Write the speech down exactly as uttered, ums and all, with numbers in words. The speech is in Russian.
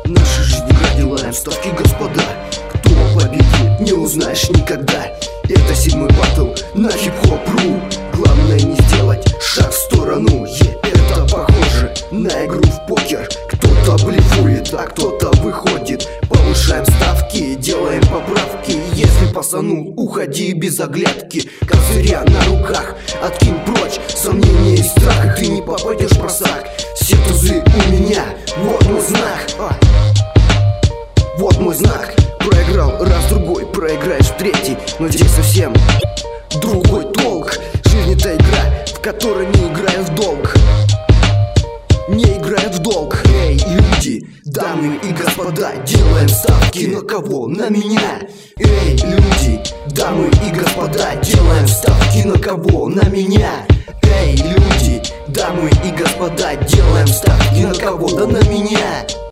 Наша жизнь игра, делаем ставки, господа. Кто победит, не узнаешь никогда. Это седьмой батл на хип-хоп.ру. Главное не сделать шаг в сторону. е, Это похоже на игру в покер. Кто-то блефует, а кто-то выходит. Повышаем ставки, делаем поправки. Если пасанул, уходи без оглядки. Козыря на руках, откинь прочь сомнения и страх, и ты не попадешь в просак. Все тузы у меня, вот мой знак. а. Вот мой знак. Проиграл раз-другой, проиграешь в третий. Но здесь совсем другой толк. Жизнь — это игра, в которой не играют в долг. Не играют в долг. Эй, люди, дамы и господа, делаем ставки на кого? На меня. Эй, люди, дамы и господа, делаем ставки на кого? На меня. Эй, люди, дамы и господа, делаем ставки на кого? Да на меня.